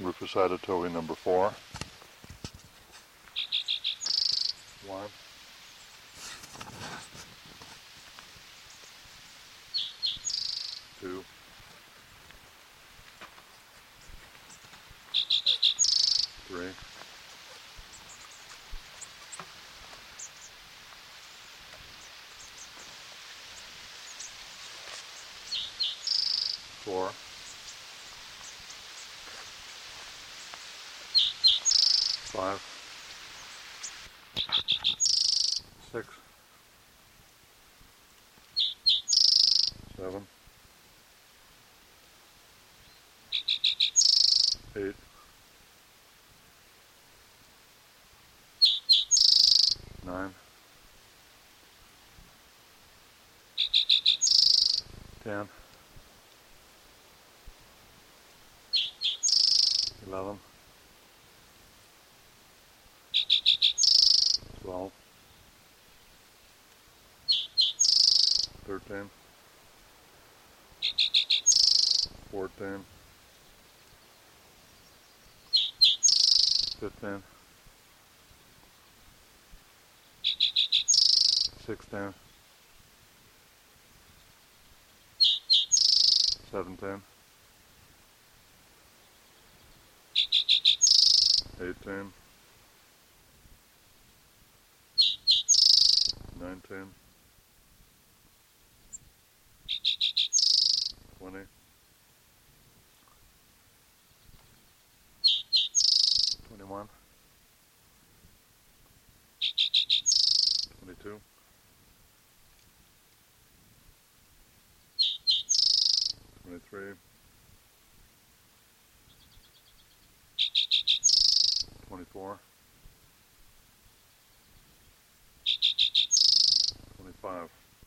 Rufus Adatowi number 4. 1, 2, 3, 4, 5, 6, 7, 8, 9, 10, 11, 12, 13, 14, 15, 16, 17, 18, 19, 20, 21, 22, 23, 24, 25.